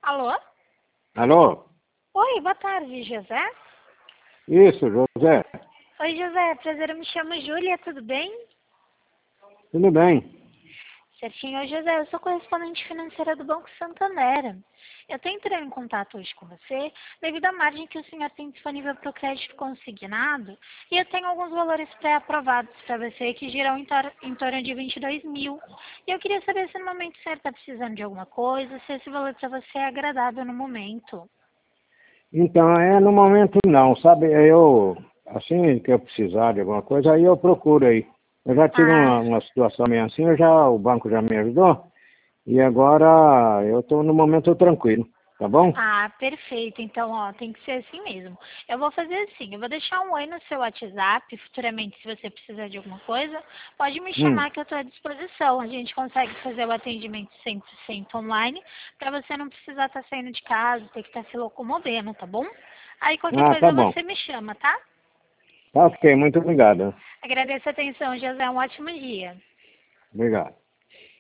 Alô? Alô? Oi, boa tarde, José. Isso, José. Oi, José, prazer, eu me chamo Júlia, tudo bem? Tudo bem? Certinho. Oi, José, eu sou correspondente financeira do Banco Santander. Eu estou entrando em contato hoje com você devido à margem que o senhor tem disponível para o crédito consignado e eu tenho alguns valores pré-aprovados para você que giram em torno de 22 mil. E eu queria saber se no momento o senhor está precisando de alguma coisa, se esse valor para você é agradável no momento. Então, no momento não, sabe? Assim que eu precisar de alguma coisa, aí eu procuro aí. Eu já tive Ah, uma situação meio assim, o banco já me ajudou, e agora eu estou no momento tranquilo, tá bom? Perfeito. Então, ó, tem que ser assim mesmo. Eu vou fazer assim, eu vou deixar um oi no seu WhatsApp, futuramente, se você precisar de alguma coisa, pode me Hum. chamar que eu estou à disposição. A gente consegue fazer o atendimento 100% online, para você não precisar estar saindo de casa, ter que estar se locomovendo, tá bom? Aí, qualquer Tá coisa bom. você me chama, tá? Tá ok, muito obrigado. Agradeço a atenção, José. Um ótimo dia. Obrigado.